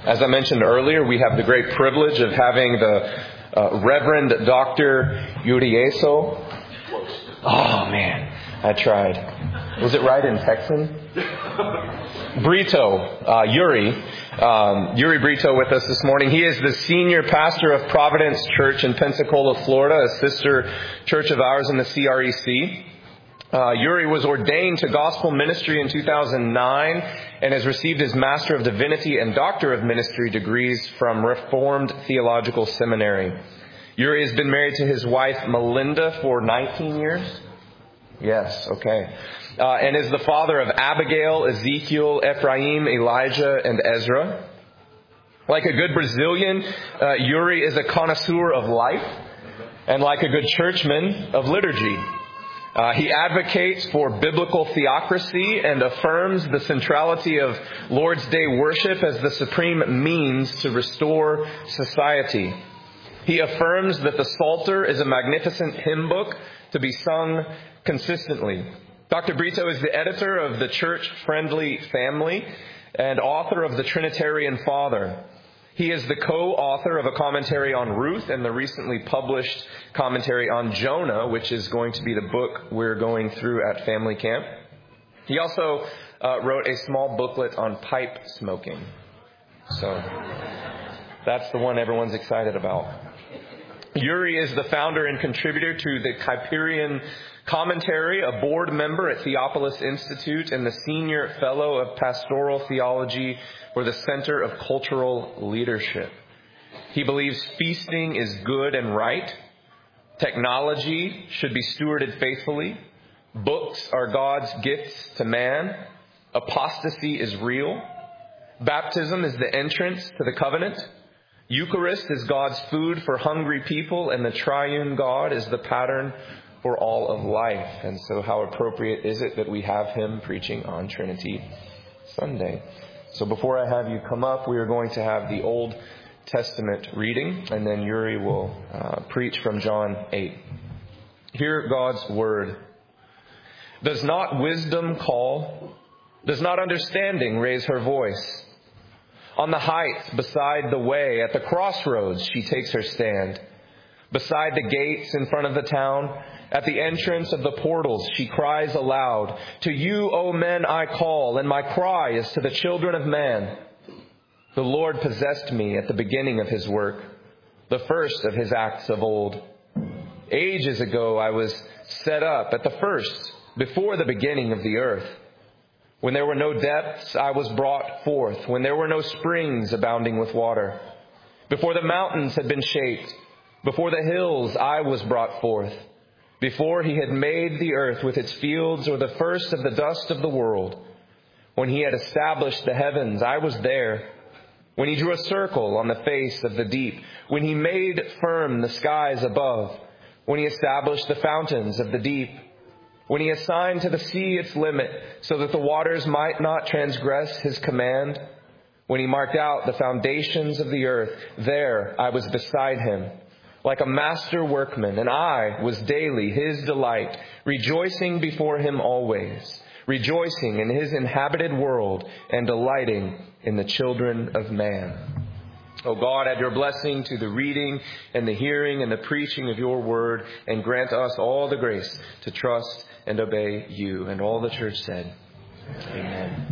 As I mentioned earlier, we have the great privilege of having the Reverend Dr. Yurieso. Oh, man, I tried. Was it right in Texan? Brito, Yuri Brito with us this morning. He is the senior pastor of Providence Church in Pensacola, Florida, a sister church of ours in the CREC. Yuri was ordained to gospel ministry in 2009 and has received his Master of Divinity and Doctor of Ministry degrees from Reformed Theological Seminary. Yuri has been married to his wife, Melinda, for 19 years. Yes, okay. And is the father of Abigail, Ezekiel, Ephraim, Elijah, and Ezra. Like a good Brazilian, Yuri is a connoisseur of life, and like a good churchman, of liturgy. He advocates for biblical theocracy and affirms the centrality of Lord's Day worship as the supreme means to restore society. He affirms that the Psalter is a magnificent hymn book to be sung consistently. Dr. Brito is the editor of the Church Friendly Family and author of The Trinitarian Father. He is the co-author of a commentary on Ruth and the recently published commentary on Jonah, which is going to be the book we're going through at family camp. He also wrote a small booklet on pipe smoking. So that's the one everyone's excited about. Yuri is the founder and contributor to the Kuyperian Commentary, a board member at Theopolis Institute, and the senior fellow of pastoral theology for the Center of Cultural Leadership. He believes feasting is good and right. Technology should be stewarded faithfully. Books are God's gifts to man. Apostasy is real. Baptism is the entrance to the covenant. Eucharist is God's food for hungry people, and the triune God is the pattern for all of life. And so how appropriate is it that we have him preaching on Trinity Sunday? So before I have you come up, we are going to have the Old Testament reading, and then Yuri will preach from John 8. Hear God's word. Does not wisdom call? Does not understanding raise her voice? On the heights beside the way, at the crossroads, she takes her stand. Beside the gates in front of the town, at the entrance of the portals, she cries aloud, "To you, O men, I call, and my cry is to the children of man." The Lord possessed me at the beginning of his work, the first of his acts of old. Ages ago I was set up at the first, before the beginning of the earth. When there were no depths, I was brought forth, when there were no springs abounding with water. Before the mountains had been shaped, before the hills, I was brought forth. Before he had made the earth with its fields, or the first of the dust of the world. When he had established the heavens, I was there. When he drew a circle on the face of the deep. When he made firm the skies above. When he established the fountains of the deep. When he assigned to the sea its limit, so that the waters might not transgress his command. When he marked out the foundations of the earth, there I was beside him, like a master workman, and I was daily his delight, rejoicing before him always, rejoicing in his inhabited world, and delighting in the children of man. O God, add your blessing to the reading and the hearing and the preaching of your word, and grant us all the grace to trust and obey you. And all the church said, Amen.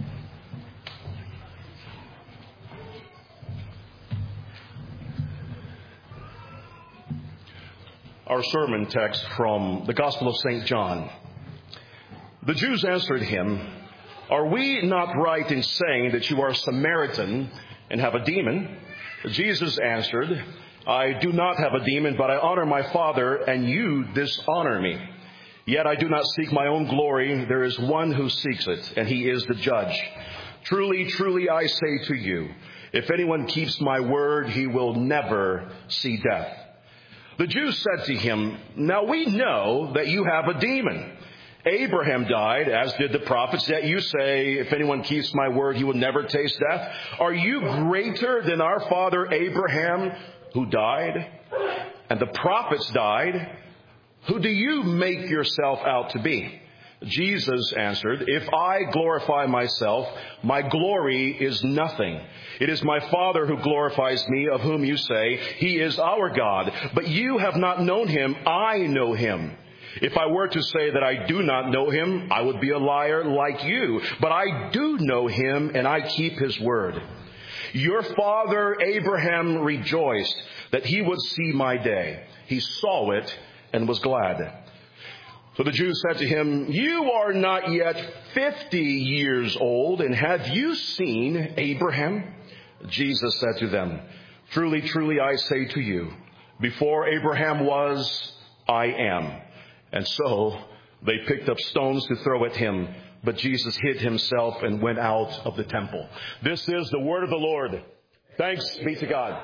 Our sermon text from the Gospel of St. John. The Jews answered him, "Are we not right in saying that you are a Samaritan and have a demon?" Jesus answered, "I do not have a demon, but I honor my Father, and you dishonor me. Yet I do not seek my own glory. There is one who seeks it, and he is the judge. Truly, truly, I say to you, if anyone keeps my word, he will never see death." The Jews said to him, "Now we know that you have a demon. Abraham died, as did the prophets, yet you say, if anyone keeps my word, he will never taste death. Are you greater than our father Abraham, who died? And the prophets died. Who do you make yourself out to be?" Jesus answered, "If I glorify myself, my glory is nothing. It is my Father who glorifies me, of whom you say, He is our God. But you have not known Him. I know Him. If I were to say that I do not know Him, I would be a liar like you. But I do know Him, and I keep His word. Your father Abraham rejoiced that he would see my day. He saw it and was glad." So the Jews said to him, "You are not yet 50 years old, and have you seen Abraham?" Jesus said to them, "Truly, truly, I say to you, before Abraham was, I am." And so they picked up stones to throw at him, but Jesus hid himself and went out of the temple. This is the word of the Lord. Thanks be to God.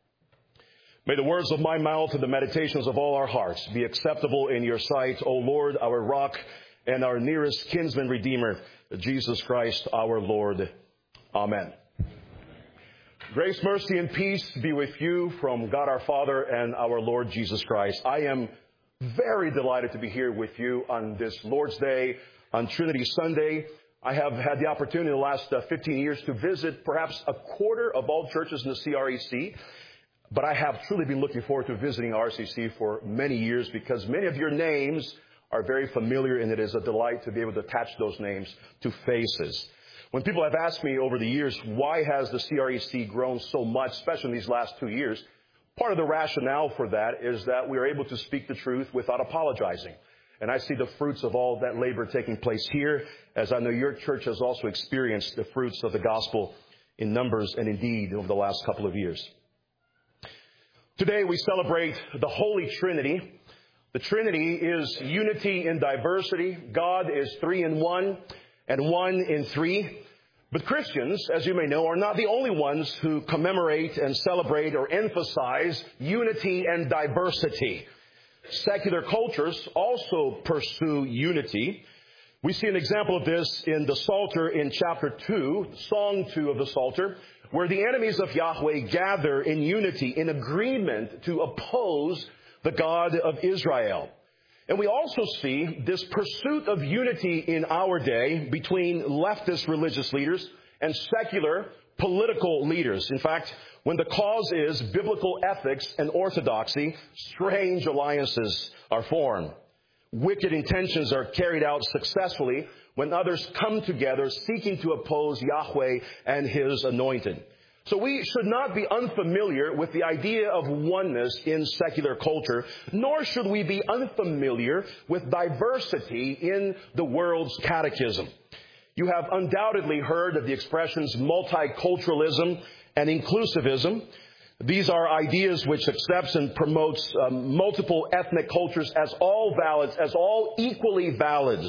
May the words of my mouth and the meditations of all our hearts be acceptable in your sight, O Lord, our rock and our nearest kinsman redeemer, Jesus Christ our Lord. Amen. Grace, mercy, and peace be with you from God our Father and our Lord Jesus Christ. I am very delighted to be here with you on this Lord's Day, on Trinity Sunday. I have had the opportunity in the last 15 years to visit perhaps a quarter of all churches in the CREC. But I have truly been looking forward to visiting RCC for many years because many of your names are very familiar, and it is a delight to be able to attach those names to faces. When people have asked me over the years, why has the CREC grown so much, especially in these last 2 years, part of the rationale for that is that we are able to speak the truth without apologizing. And I see the fruits of all that labor taking place here, as I know your church has also experienced the fruits of the gospel in numbers and indeed over the last couple of years. Today we celebrate the Holy Trinity. The Trinity is unity in diversity. God is 3 in 1 and 1 in 3. But Christians, as you may know, are not the only ones who commemorate and celebrate or emphasize unity and diversity. Secular cultures also pursue unity. We see an example of this in the Psalter in chapter 2, Song 2 of the Psalter, where the enemies of Yahweh gather in unity, in agreement to oppose the God of Israel. And we also see this pursuit of unity in our day between leftist religious leaders and secular political leaders. In fact, when the cause is biblical ethics and orthodoxy, strange alliances are formed. Wicked intentions are carried out successfully when others come together seeking to oppose Yahweh and His anointed. So we should not be unfamiliar with the idea of oneness in secular culture, nor should we be unfamiliar with diversity in the world's catechism. You have undoubtedly heard of the expressions multiculturalism and inclusivism. These are ideas which accepts and promotes multiple ethnic cultures as all valid, as all equally valid.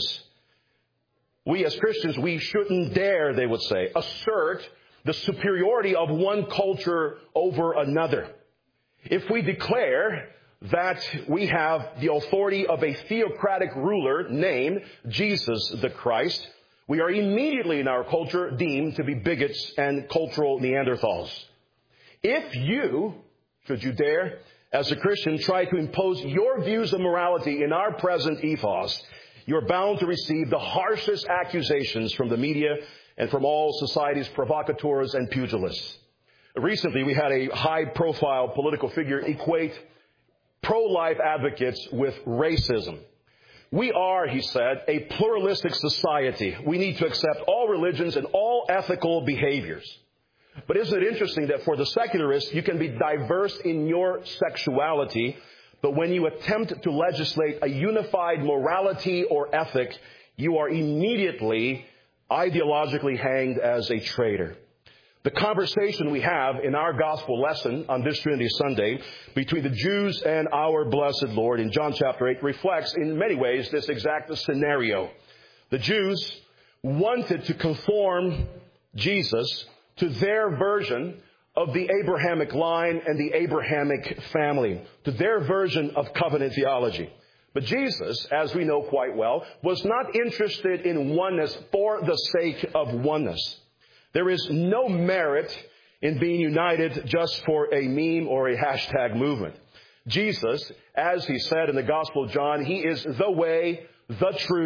We as Christians, we shouldn't dare, they would say, assert the superiority of one culture over another. If we declare that we have the authority of a theocratic ruler named Jesus the Christ, we are immediately in our culture deemed to be bigots and cultural Neanderthals. If you, should you dare, as a Christian, try to impose your views of morality in our present ethos, you're bound to receive the harshest accusations from the media and from all society's provocateurs and pugilists. Recently, we had a high-profile political figure equate pro-life advocates with racism. We are, he said, a pluralistic society. We need to accept all religions and all ethical behaviors. But isn't it interesting that for the secularist, you can be diverse in your sexuality, but when you attempt to legislate a unified morality or ethic, you are immediately ideologically hanged as a traitor. The conversation we have in our gospel lesson on this Trinity Sunday between the Jews and our blessed Lord in John chapter 8 reflects in many ways this exact scenario. The Jews wanted to conform Jesus to their version of the Abrahamic line and the Abrahamic family, to their version of covenant theology. But Jesus, as we know quite well, was not interested in oneness for the sake of oneness. There is no merit in being united just for a meme or a hashtag movement. Jesus, as he said in the Gospel of John, he is the way, the truth,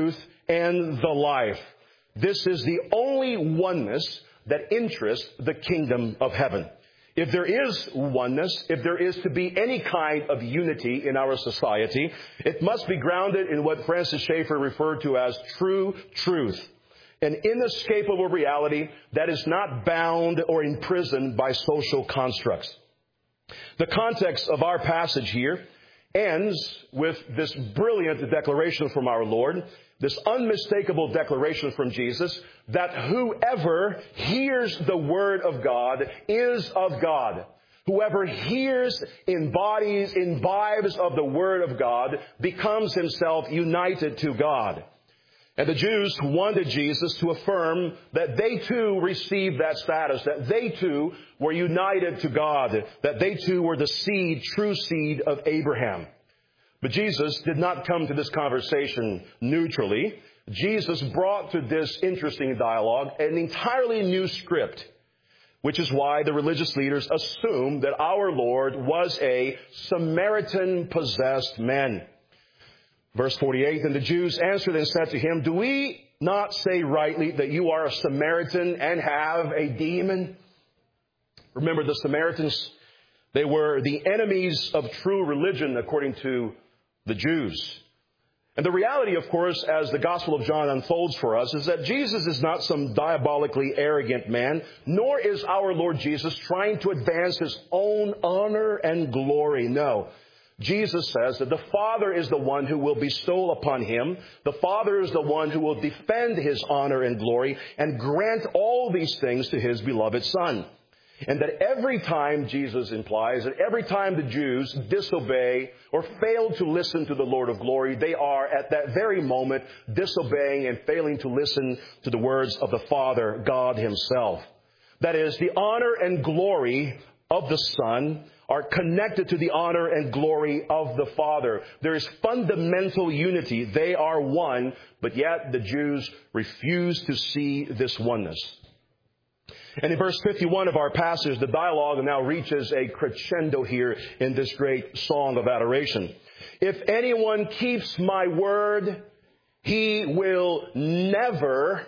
and the life. This is the only oneness that interests the kingdom of heaven. If there is oneness, if there is to be any kind of unity in our society, it must be grounded in what Francis Schaeffer referred to as true truth, an inescapable reality that is not bound or imprisoned by social constructs. The context of our passage here ends with this brilliant declaration from our Lord, this unmistakable declaration from Jesus, that whoever hears the word of God is of God. Whoever hears, embodies, imbibes of the word of God becomes himself united to God. And the Jews wanted Jesus to affirm that they too received that status, that they too were united to God, that they too were the seed, true seed of Abraham. But Jesus did not come to this conversation neutrally. Jesus brought to this interesting dialogue an entirely new script, which is why the religious leaders assumed that our Lord was a Samaritan-possessed man. Verse 48, and the Jews answered and said to him, do we not say rightly that you are a Samaritan and have a demon? Remember, the Samaritans, they were the enemies of true religion according to the Jews. And the reality, of course, as the Gospel of John unfolds for us, is that Jesus is not some diabolically arrogant man, nor is our Lord Jesus trying to advance his own honor and glory. No. Jesus says that the Father is the one who will bestow upon him. The Father is the one who will defend his honor and glory and grant all these things to his beloved Son. And that every time, Jesus implies, that every time the Jews disobey or fail to listen to the Lord of glory, they are at that very moment disobeying and failing to listen to the words of the Father, God himself. That is, the honor and glory of the Son are connected to the honor and glory of the Father. There is fundamental unity. They are one, but yet the Jews refuse to see this oneness. And in verse 51 of our passage, the dialogue now reaches a crescendo here in this great song of adoration. If anyone keeps my word, he will never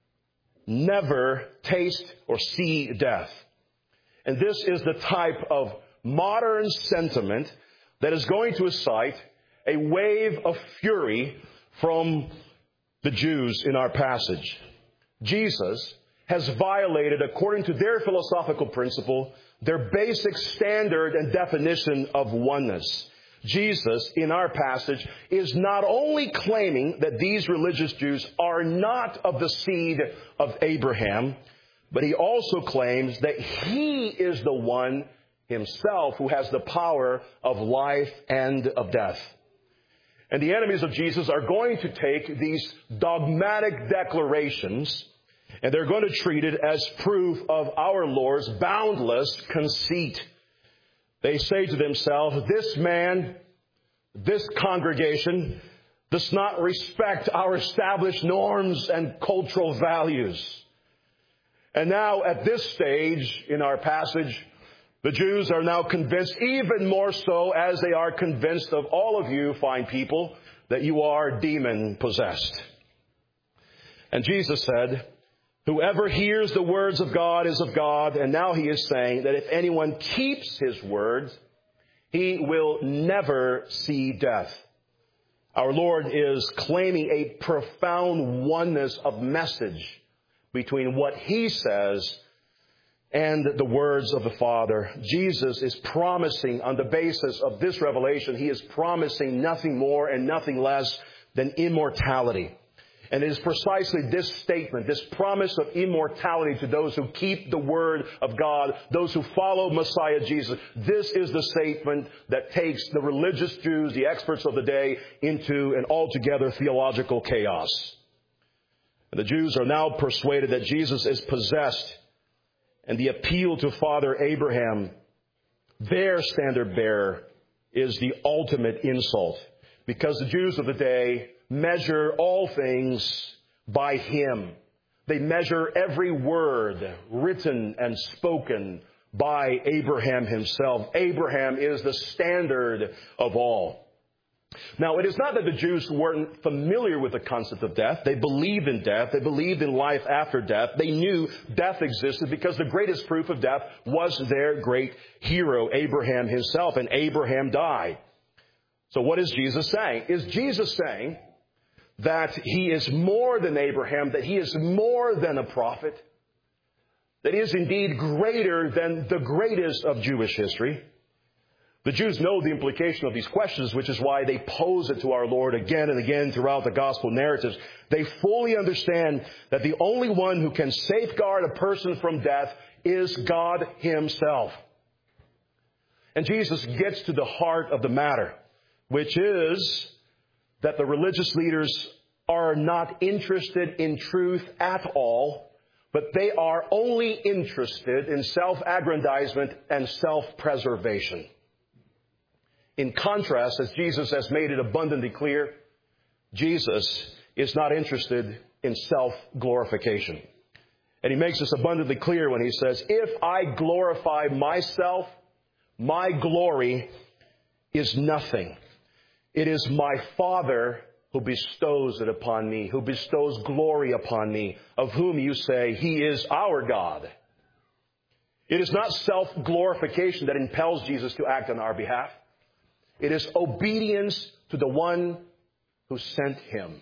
taste or see death. And this is the type of modern sentiment that is going to excite a wave of fury from the Jews in our passage. Jesus has violated, according to their philosophical principle, their basic standard and definition of oneness. Jesus, in our passage, is not only claiming that these religious Jews are not of the seed of Abraham, but he also claims that he is the one himself who has the power of life and of death. And the enemies of Jesus are going to take these dogmatic declarations and they're going to treat it as proof of our Lord's boundless conceit. They say to themselves, this man, this congregation, does not respect our established norms and cultural values. And now at this stage in our passage, the Jews are now convinced, even more so as they are convinced of all of you fine people, that you are demon-possessed. And Jesus said, whoever hears the words of God is of God. And now he is saying that if anyone keeps his words, he will never see death. Our Lord is claiming a profound oneness of message between what he says and the words of the Father. Jesus is promising, on the basis of this revelation, he is promising nothing more and nothing less than immortality. And it is precisely this statement, this promise of immortality to those who keep the word of God, those who follow Messiah Jesus. This is the statement that takes the religious Jews, the experts of the day, into an altogether theological chaos. And the Jews are now persuaded that Jesus is possessed. And the appeal to Father Abraham, their standard bearer, is the ultimate insult. Because the Jews of the day measure all things by him. They measure every word written and spoken by Abraham himself. Abraham is the standard of all. Now, it is not that the Jews weren't familiar with the concept of death. They believed in death. They believed in life after death. They knew death existed because the greatest proof of death was their great hero, Abraham himself, and Abraham died. So what is Jesus saying? Is Jesus saying that he is more than Abraham, that he is more than a prophet, that he is indeed greater than the greatest of Jewish history? The Jews know the implication of these questions, which is why they pose it to our Lord again and again throughout the gospel narratives. They fully understand that the only one who can safeguard a person from death is God himself. And Jesus gets to the heart of the matter, which is that the religious leaders are not interested in truth at all, but they are only interested in self-aggrandizement and self-preservation. In contrast, as Jesus has made it abundantly clear, Jesus is not interested in self-glorification. And he makes this abundantly clear when he says, if I glorify myself, my glory is nothing. It is my Father who bestows it upon me, who bestows glory upon me, of whom you say he is our God. It is not self-glorification that impels Jesus to act on our behalf. It is obedience to the one who sent him.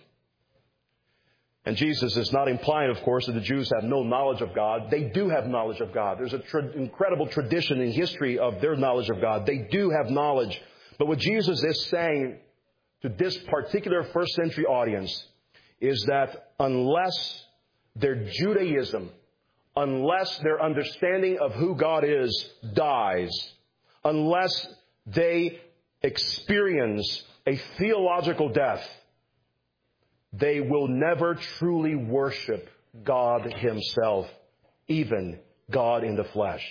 And Jesus is not implying, of course, that the Jews have no knowledge of God. They do have knowledge of God. There's an incredible tradition in history of their knowledge of God. They do have knowledge. But what Jesus is saying to this particular first century audience is that unless their Judaism, unless their understanding of who God is dies, unless they experience a theological death, they will never truly worship God himself, even God in the flesh.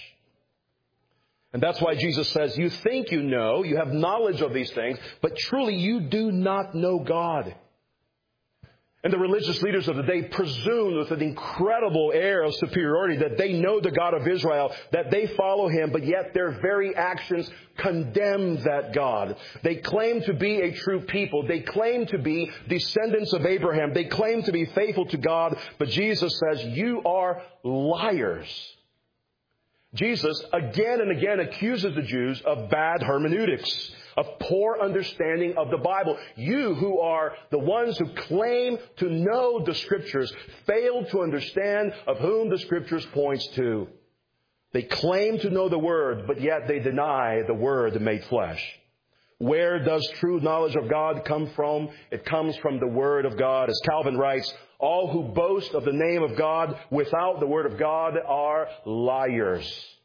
And that's why Jesus says, you think you know, you have knowledge of these things, but truly you do not know God. And the religious leaders of the day presumed with an incredible air of superiority that they know the God of Israel, that they follow him, but yet their very actions condemn that God. They claim to be a true people. They claim to be descendants of Abraham. They claim to be faithful to God, but Jesus says, you are liars. Jesus again and again accuses the Jews of bad hermeneutics, of poor understanding of the Bible. You who are the ones who claim to know the Scriptures fail to understand of whom the Scriptures points to. They claim to know the Word, but yet they deny the Word made flesh. Where does true knowledge of God come from? It comes from the Word of God. As Calvin writes, all who boast of the name of God without the Word of God are liars.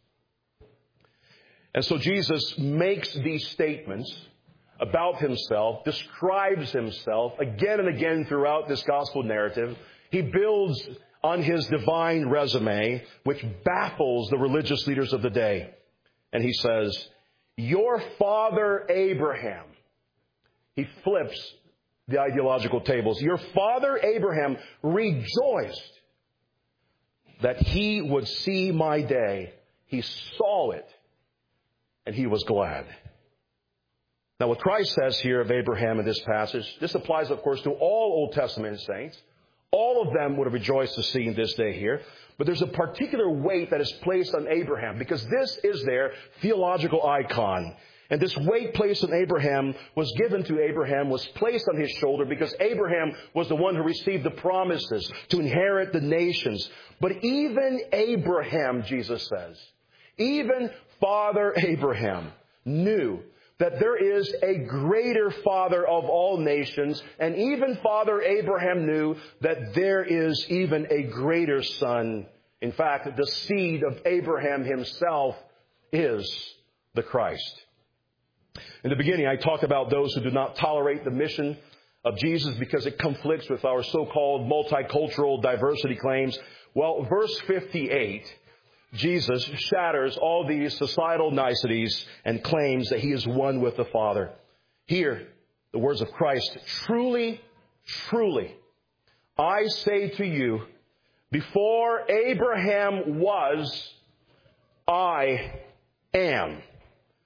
And so Jesus makes these statements about himself, describes himself again and again throughout this gospel narrative. He builds on his divine resume, which baffles the religious leaders of the day. And he says, your father Abraham. He flips the ideological tables. Your father Abraham rejoiced that he would see my day. He saw it, and he was glad. Now, what Christ says here of Abraham in this passage, this applies, of course, to all Old Testament saints. All of them would have rejoiced to see in this day here. But there's a particular weight that is placed on Abraham, because this is their theological icon. And this weight placed on Abraham was given to Abraham, was placed on his shoulder, because Abraham was the one who received the promises to inherit the nations. But even Abraham, Jesus says, even Father Abraham knew that there is a greater Father of all nations, and even Father Abraham knew that there is even a greater Son. In fact, the seed of Abraham himself is the Christ. In the beginning, I talked about those who do not tolerate the mission of Jesus because it conflicts with our so-called multicultural diversity claims. Well, verse 58, Jesus shatters all these societal niceties and claims that he is one with the Father. Here, the words of Christ, truly, truly, I say to you, before Abraham was, I am.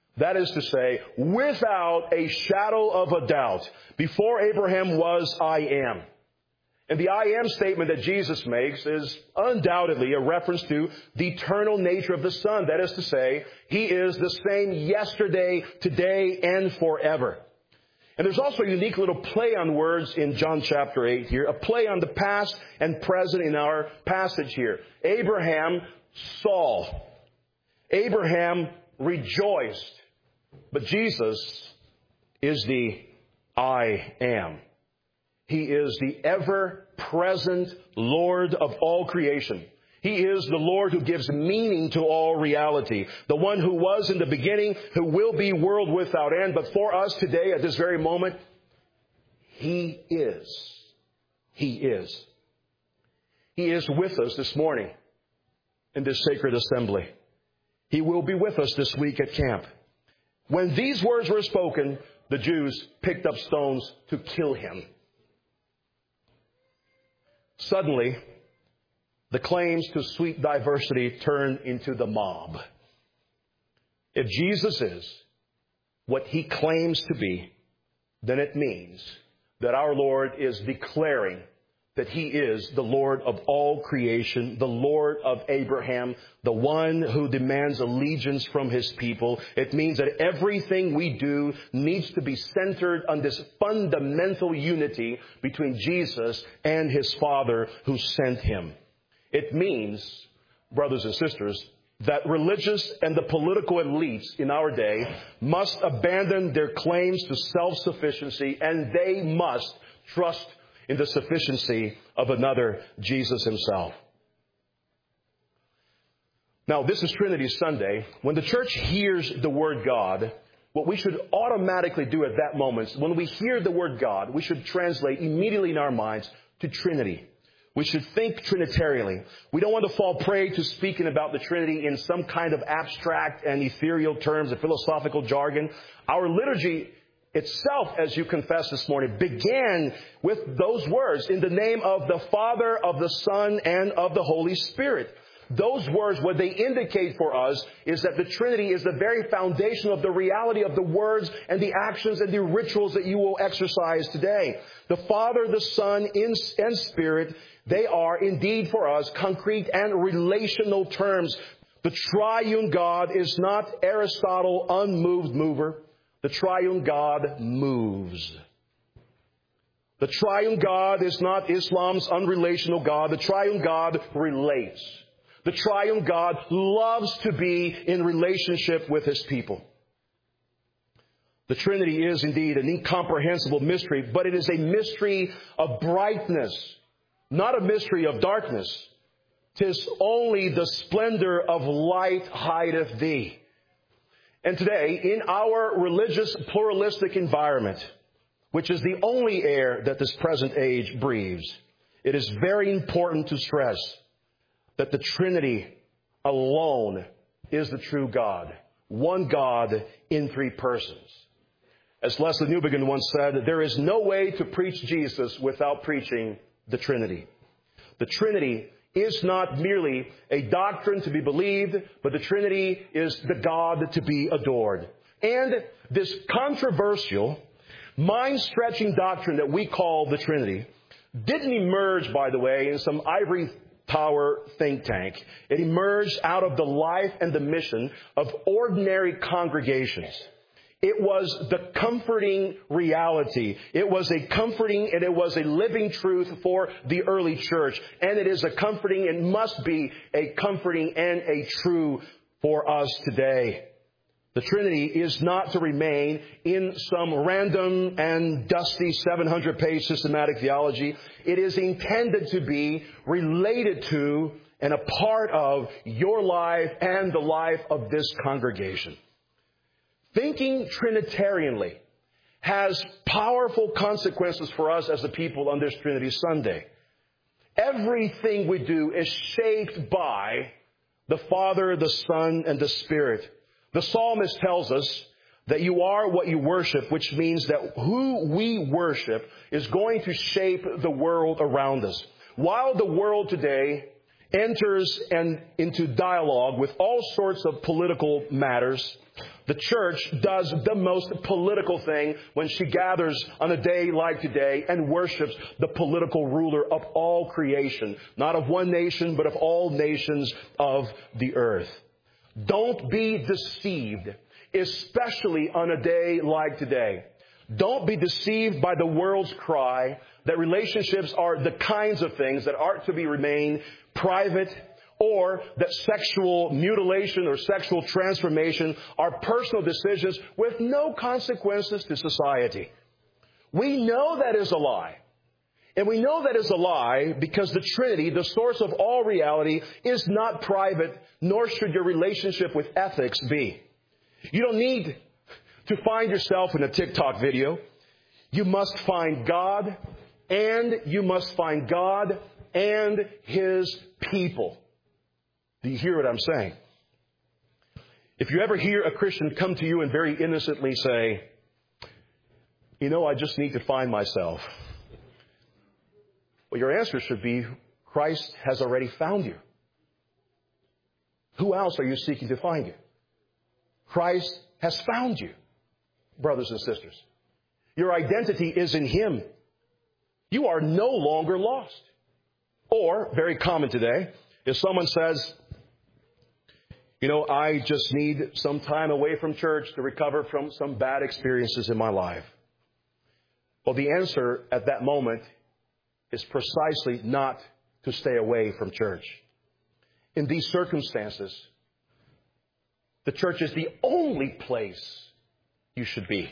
That is to say, without a shadow of a doubt, before Abraham was, I am. And the I am statement that Jesus makes is undoubtedly a reference to the eternal nature of the Son. That is to say, He is the same yesterday, today, and forever. And there's also a unique little play on words in John chapter 8 here, a play on the past and present in our passage here. Abraham saw. Abraham rejoiced. But Jesus is the I am. He is the ever-present Lord of all creation. He is the Lord who gives meaning to all reality. The one who was in the beginning, who will be world without end. But for us today, at this very moment, He is. He is. He is with us this morning in this sacred assembly. He will be with us this week at camp. When these words were spoken, the Jews picked up stones to kill Him. Suddenly, the claims to sweet diversity turn into the mob. If Jesus is what He claims to be, then it means that our Lord is declaring that He is the Lord of all creation, the Lord of Abraham, the one who demands allegiance from His people. It means that everything we do needs to be centered on this fundamental unity between Jesus and His Father who sent Him. It means, brothers and sisters, that religious and the political elites in our day must abandon their claims to self-sufficiency, and they must trust in the sufficiency of another, Jesus Himself. Now, this is Trinity Sunday. When the church hears the word God, what we should automatically do at that moment, when we hear the word God, we should translate immediately in our minds to Trinity. We should think Trinitarianly. We don't want to fall prey to speaking about the Trinity in some kind of abstract and ethereal terms, a philosophical jargon. Our liturgy itself, as you confessed this morning, began with those words, in the name of the Father, of the Son, and of the Holy Spirit. Those words, what they indicate for us is that the Trinity is the very foundation of the reality of the words and the actions and the rituals that you will exercise today. The Father, the Son, and Spirit, they are indeed for us concrete and relational terms. The triune God is not Aristotle, unmoved mover. The triune God moves. The triune God is not Islam's unrelational God. The triune God relates. The triune God loves to be in relationship with His people. The Trinity is indeed an incomprehensible mystery, but it is a mystery of brightness, not a mystery of darkness. 'Tis only the splendor of light hideth thee. And today, in our religious pluralistic environment, which is the only air that this present age breathes, it is very important to stress that the Trinity alone is the true God. One God in three persons. As Leslie Newbegin once said, there is no way to preach Jesus without preaching the Trinity. The Trinity is not merely a doctrine to be believed, but the Trinity is the God to be adored. And this controversial, mind-stretching doctrine that we call the Trinity didn't emerge, by the way, in some ivory tower think tank. It emerged out of the life and the mission of ordinary congregations. It was the comforting reality. It was a comforting and it was a living truth for the early church. And it is a comforting and must be a comforting and a true for us today. The Trinity is not to remain in some random and dusty 700-page systematic theology. It is intended to be related to and a part of your life and the life of this congregation. Thinking Trinitarianly has powerful consequences for us as a people on this Trinity Sunday. Everything we do is shaped by the Father, the Son, and the Spirit. The psalmist tells us that you are what you worship, which means that who we worship is going to shape the world around us. While the world today enters into dialogue with all sorts of political matters, the church does the most political thing when she gathers on a day like today and worships the political ruler of all creation, not of one nation, but of all nations of the earth. Don't be deceived, especially on a day like today. Don't be deceived by the world's cry that relationships are the kinds of things that are to be remain private, or that sexual mutilation or sexual transformation are personal decisions with no consequences to society. We know that is a lie. And we know that is a lie because the Trinity, the source of all reality, is not private, nor should your relationship with ethics be. You don't need to find yourself in a TikTok video. You must find God, and you must find God and His people. Do you hear what I'm saying? If you ever hear a Christian come to you and very innocently say, I just need to find myself. Well, your answer should be, Christ has already found you. Who else are you seeking to find you? Christ has found you, brothers and sisters. Your identity is in Him. You are no longer lost. Or, very common today, if someone says, I just need some time away from church to recover from some bad experiences in my life. Well, the answer at that moment is precisely not to stay away from church. In these circumstances, the church is the only place you should be.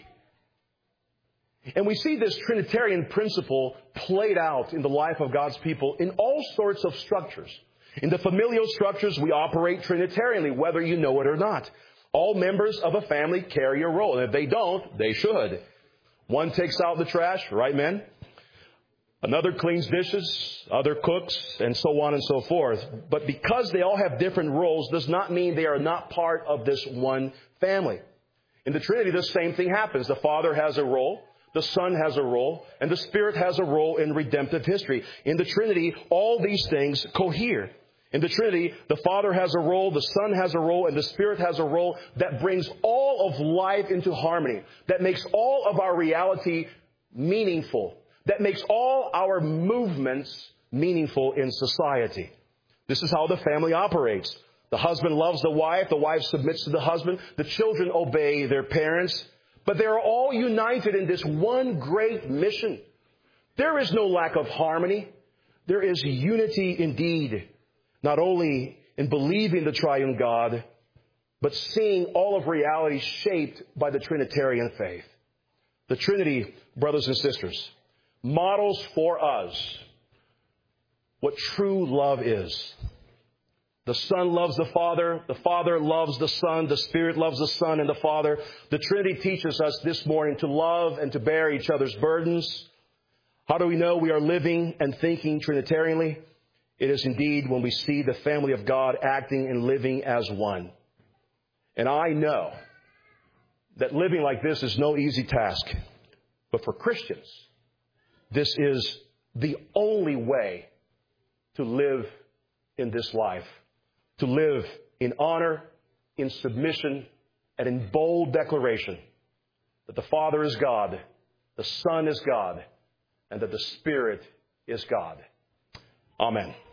And we see this Trinitarian principle played out in the life of God's people in all sorts of structures. In the familial structures, we operate Trinitarianly, whether you know it or not. All members of a family carry a role, and if they don't, they should. One takes out the trash, right, men? Another cleans dishes, other cooks, and so on and so forth. But because they all have different roles does not mean they are not part of this one family. In the Trinity, the same thing happens. The Father has a role, the Son has a role, and the Spirit has a role in redemptive history. In the Trinity, all these things cohere. In the Trinity, the Father has a role, the Son has a role, and the Spirit has a role that brings all of life into harmony, that makes all of our reality meaningful, that makes all our movements meaningful in society. This is how the family operates. The husband loves the wife submits to the husband, the children obey their parents, but they are all united in this one great mission. There is no lack of harmony. There is unity indeed, not only in believing the triune God, but seeing all of reality shaped by the Trinitarian faith. The Trinity, brothers and sisters, models for us what true love is. The Son loves the Father loves the Son, the Spirit loves the Son and the Father. The Trinity teaches us this morning to love and to bear each other's burdens. How do we know we are living and thinking Trinitarianly? It is indeed when we see the family of God acting and living as one. And I know that living like this is no easy task. But for Christians, this is the only way to live in this life. To live in honor, in submission, and in bold declaration that the Father is God, the Son is God, and that the Spirit is God. Amen.